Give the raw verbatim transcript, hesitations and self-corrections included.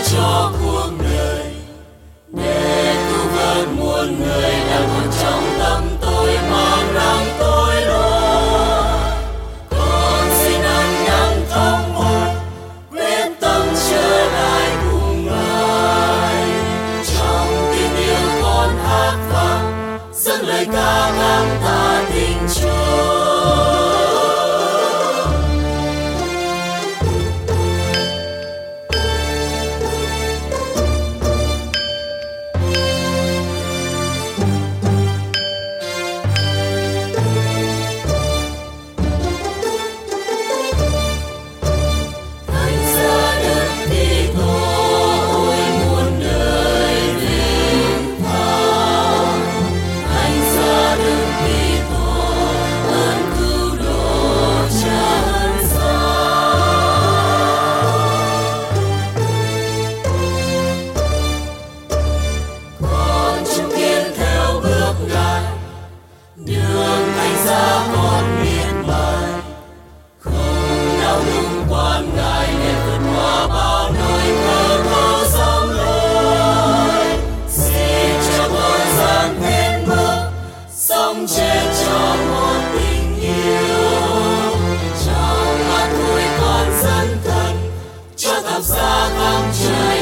cho cuộc đời, để cứu vớt muôn người đang còn trong tâm tôi mang nắng tôi lo. Con xin ăn năn thống một, quyết tâm trở lại cùng Ngài. Trong tình yêu con hát vang, dâng lời ca ngợi ta tình Chúa. Đường thành ra con miệt mài, không nào lung quan ngại để vượt qua bao nỗi cơ khổ sóng lối. Xin cho con gian hết mức, sống chết cho một tình yêu. Trong ngàn tuổi con dấn thân, cho thập giá khắp trời.